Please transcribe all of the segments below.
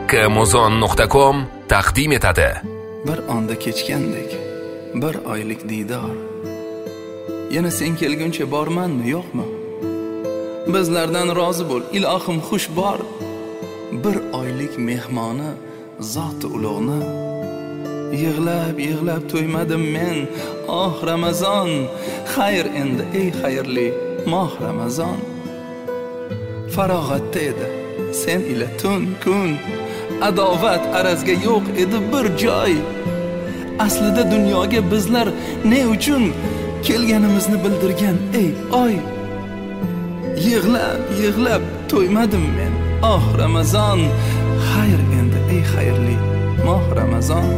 kmuzon.com taqdim etadi. Bir onda kechgandek, bir oylik diydor. Yana sen kelguncha bormanmi, yo'qmi? Bizlardan rozi bo'l, ilohim xush bor. Bir oylik mehmoni, zoti ulug'ni. Yig'lab to'ymadim men, oh Ramazon. Xayr endi ey xayrli moh Ramazon. Farog'atda edi sen ila tun kun. Adovat arazga yo'q edi bir joy. Aslida dunyoga bizlar ne uchun kelganimizni bildirgan ey oy. Yig'lab to'ymadim men, oh Ramazon. Xayr endi ey xayrli moh Ramazon.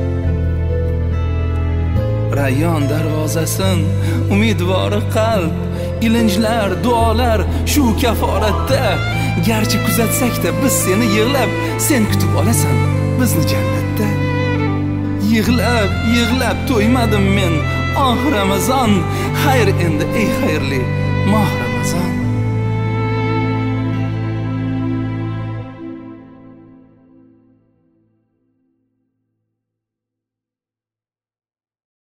Rayyon darvozasin umidvori qalb, ilinjlar, duolar shu kaforatda. Garchi kuzatsak-da biz seni yig'lab, sen kutib olasan bizni jannatda. Yig'lab to'ymadim men, oh Ramazon. Xayr endi ey xayrli moh